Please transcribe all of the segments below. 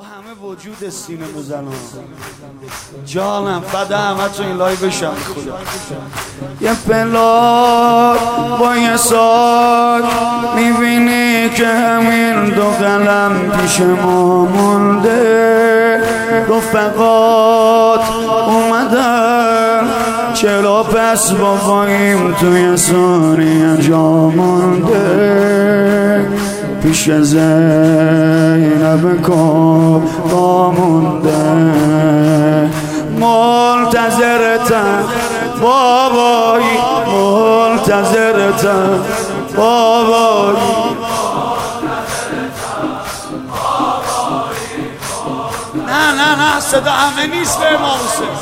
با همه وجود سینه موزنان جانم فدا همه تو این لایو بشم خدا. یه پلاک با یه ساک میبینی که همین دو قلم پیش ما مونده، رفقات اومدن چرا پس باباییم توی ثانیه جا مونده، پیش زینب کبرا مونده، منتظرتم بابایی منتظرتم بابایی. نه نه نه صدا همه نیست به امام حسین.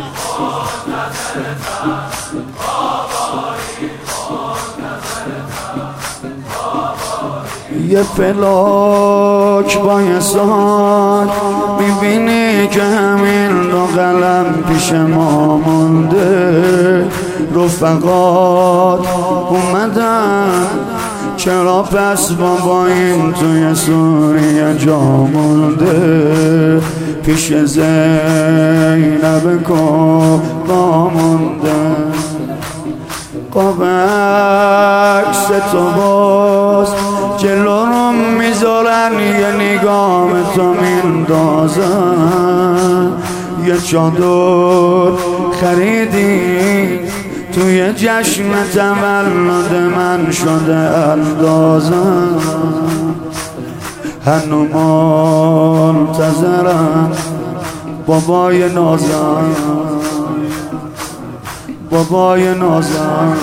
یه پلاک با یه ساک میبینی که همین دو قلم پیش ما مونده، رفقات اومدن چرا پس باباییم توی سوریه جا مونده، پیش زینب کبرا مونده. قاب عکس تو باز جلو رو میذارن، یه نگاه تو میندازن، یه چادر خریدی توی جشن تولد من شده اندازن، هنو منتظرم بابای نازن بابای نازن.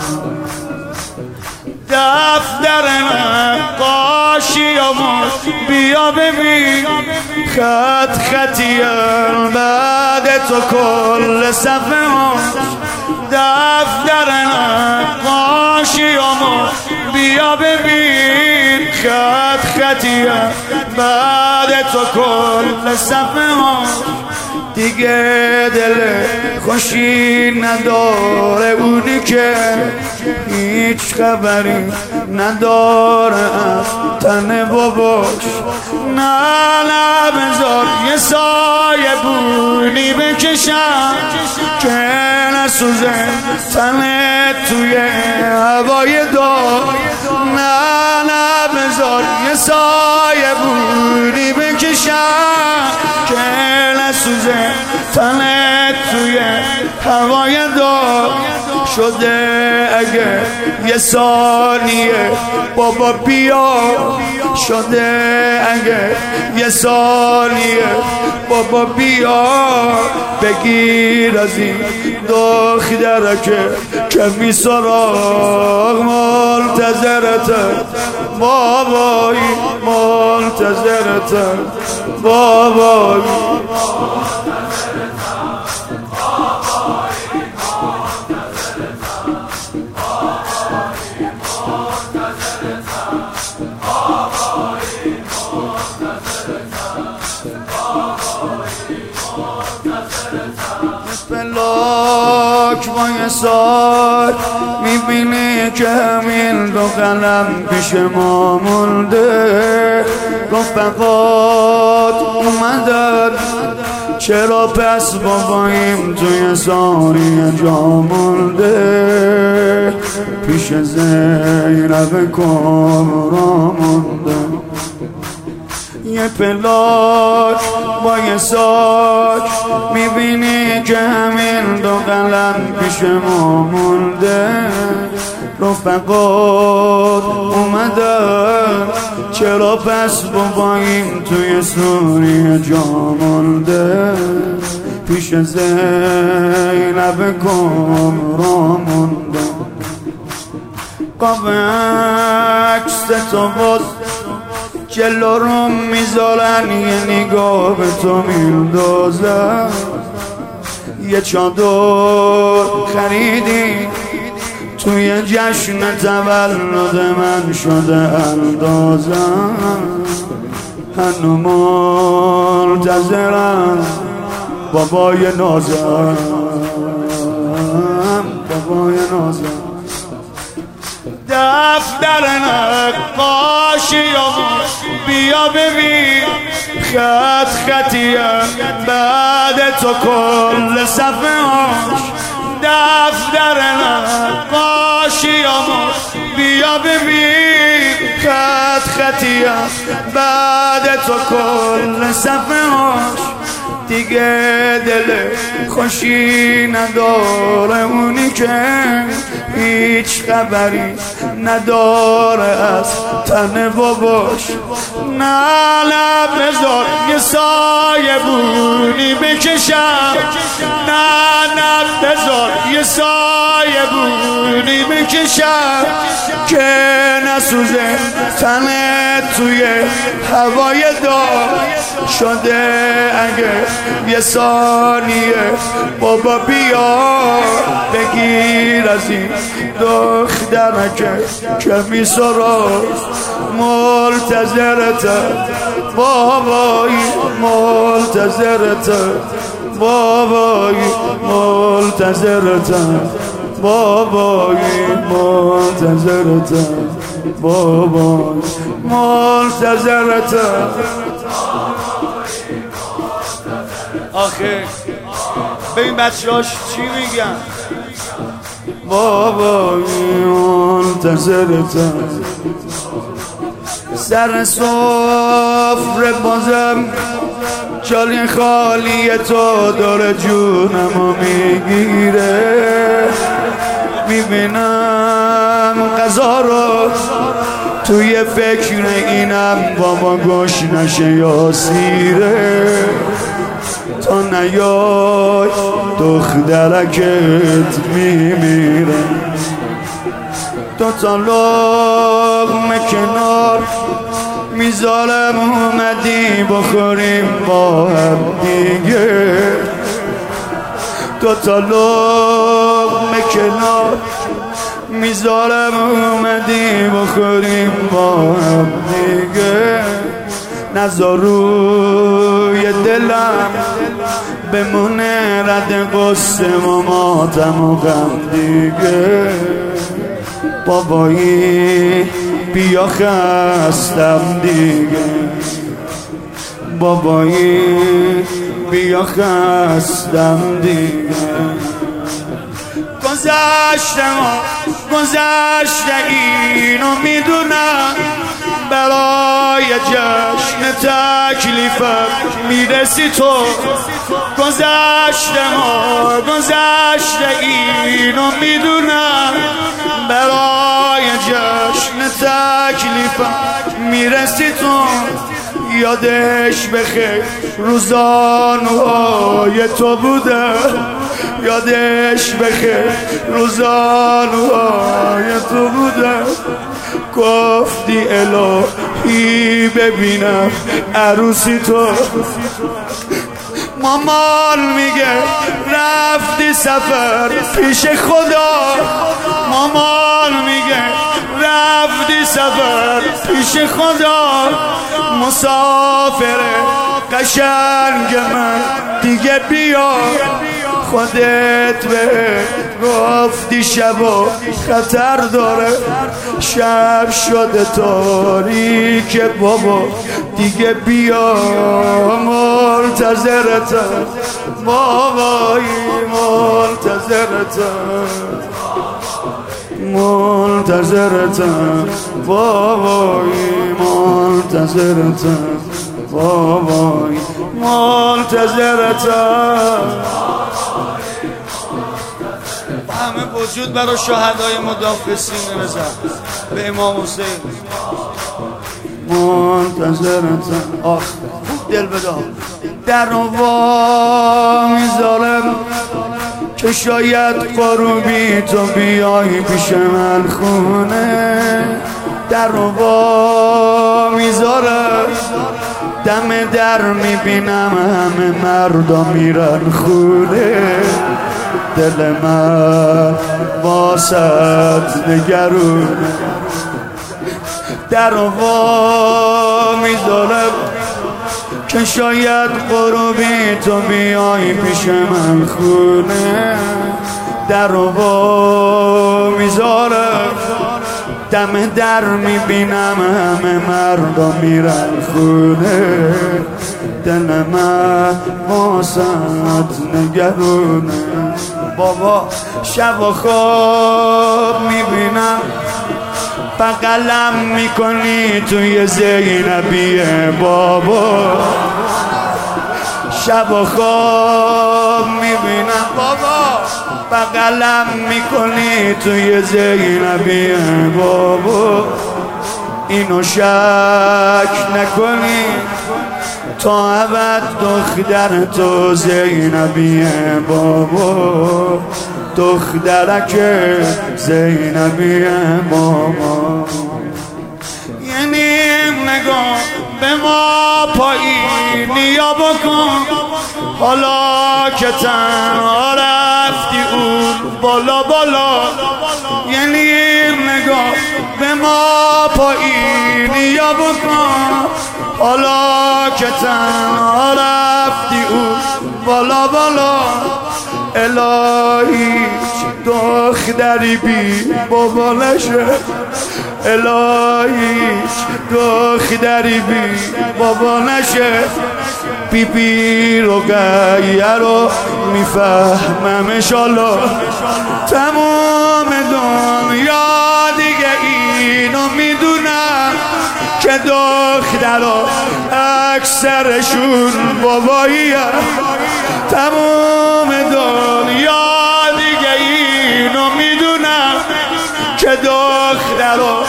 دفتر نقاشیامو بیا ببین، خط خطیم بعد تو کل صفحه ها. دفتر نقاشیامو بیا ببین، خط خطیم بعد تو کل صفحه ها. دیگه دل خوشی نداره اونی که هیچ خبری نداره از تن باباش. نه نه بذار یه سایه بونی بکشم که نسوزه تنه توی هوای دار. نه نه بذار یه سایه بونی بکشم که نسوزه تنه توی هوای دار. شده اگه یه ثانیه بابا بیا، شده اگه یه ثانیه بابا بیا، بگیر از این دختره که کمی سراغ. منتظرتم بابایی منتظرتم بابایی. پلاک با یه ساک میبینی که همین دو قلم پیش ما مونده، رفقات اومدن چرا پس باباییم توی ثانیه جا مونده، پیش زینب کبرا مونده. یه پلاک با یه ساک میبینی که همین دو قلم پیش ما مونده، رفقات اومدن چرا پس باباییم توی سوریه جا مونده، پیش زینب کبرا مونده. قاب عکس تو باز جلو رو میذارن، یه نگاه به تو میندازن، یه چادر خریدی توی جشن تولد من شده اندازن، هنو منتظرم بابای نازم بابای نازم. دفتر نقاشیامو بیا ببین، خط خطیه بعد تو کل صفحه هاش دفتر نقاشیامو بیا ببین خط خطیه بعد تو کل صفحه هاش دیگه دل خوشی نداره اونی که هیچ خبری نداره از تن باباش نه بذار یه سایه بونی بکشم نه بذار یه سایه بونی بکشم که نسوزه تنت توی هوای دار شده اگه یه ثانیه بابا بیا بگیر از این دخترکه که میسراز منتظرته بابایی منتظرته بابایی منتظرته بابایی منتظرته بابایی منتظرته آخه ببین بچه‌هاش چی میگن بابایی منتظرتم سر سفره بازم جالی خالی تو داره جونمو میگیره میبینم غذا رو توی فکر اینم بابا گوش نشه یا سیره تا نیای دخترکت میمیره دوتا لقمه کنار میذارم اومدی بخوریم با هم دیگه دوتا لقمه کنار میذارم اومدی بخوریم با هم دیگه نذار روی دلم بمونه رد قصه و ماتم و غم دیگه بابایی بیا خستم دیگه بابایی بیا خستم دیگه گذشته اینو میدونم برای جشن تکلیفم میرسی تو گذشته اینو میدونم برای جشن تکلیفم میرسی تو یادش بخیر روزانوهای تو بوده یادش بخیر روزانوهای تو بوده گفتی الهی ببینم عروسی تو مامان میگه رفتی سفر پیش خدا مامان میگه رفتی سفر پیش خدا مسافر قشنگ من دیگه بیا خودت به گفتی شبا خطر داره شب شده تاریک بابا دیگه بیا منتظرتم بابایی منتظرتم بابایی منتظرتم بابایی منتظرتم همه وجود برای شهدای مدافع سینه بزن به امام حسین منتظرتم آخ دل بدام در رو وا میذارم که شاید قروبی تو بیایی پیش من خونه در رو وا میذارم دم در میبینم همه مردا میرن خونه دل من واسط نگرونه در رو وا میذارم که شاید قربی تو بیایی پیش من خونه در رو وا میذارم دم در میبینم همه مردا میرن خونه دل من واسط نگرونه. بابا شب و خواب میبینم بغلم میکنی توی زینبیه. بابا شب و خواب میبینم بابا بغلم میکنی توی زینبیه. بابا اینو شک نکنی تا ابد دختر تو زینبیه. بابا دخترک زینبیه. بابا یعنی نگاه به ما پایینی یا بکن حالا که تنها رفتی اون بالا بالا. یعنی نگاه به ما پایینی یا بکن حالا که تنها رفتی اون بالا بالا. الهی دختری بی بابا نشه. الهی دختری بی بابا نشه. بی بی رو گیه رو میفهمم انشالله. تمام دنیا دیگه اینو میدونم که دخترها اکثرشون باباییه. تمام دنیا دیگه اینو میدونم که دخترها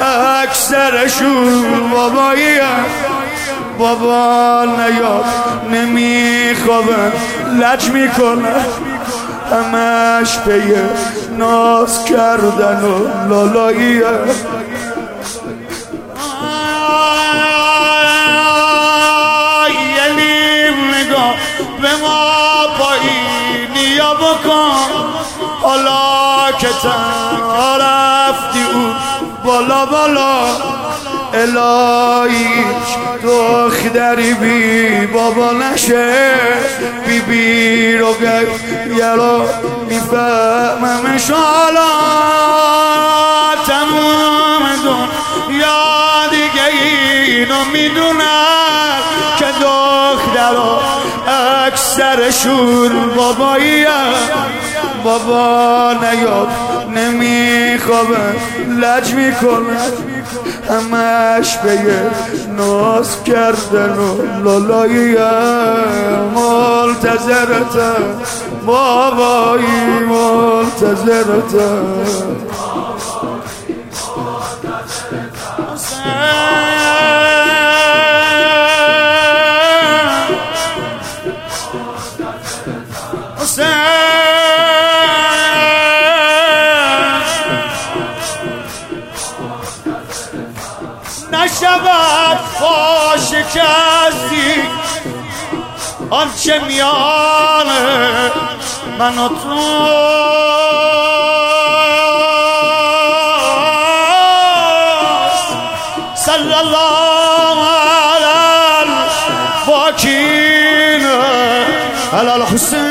اکثرشون باباییه. بابا نیاد نمیخوابن لج میکنه همش پی ناز کردن و لالاییه. یعنی نگاه به ما پایینی یا بکن حالا که تنها رفتی اون بالا بالا. الهی دختری بی بابا نشه. بی بی رو گیه رو میفهمم انشالله. تمام دنیا دیگه اینو میدونم که دخترها اکثرشون باباییه. بابا نیاد نمیخوابن لج میکنه همش به یه ناز کردن و لالاییه. منتظرتم بابایی منتظرتم. نشود فاش کسی آنچه میان من و تو. صلی الله علی الباکین علی الحسین.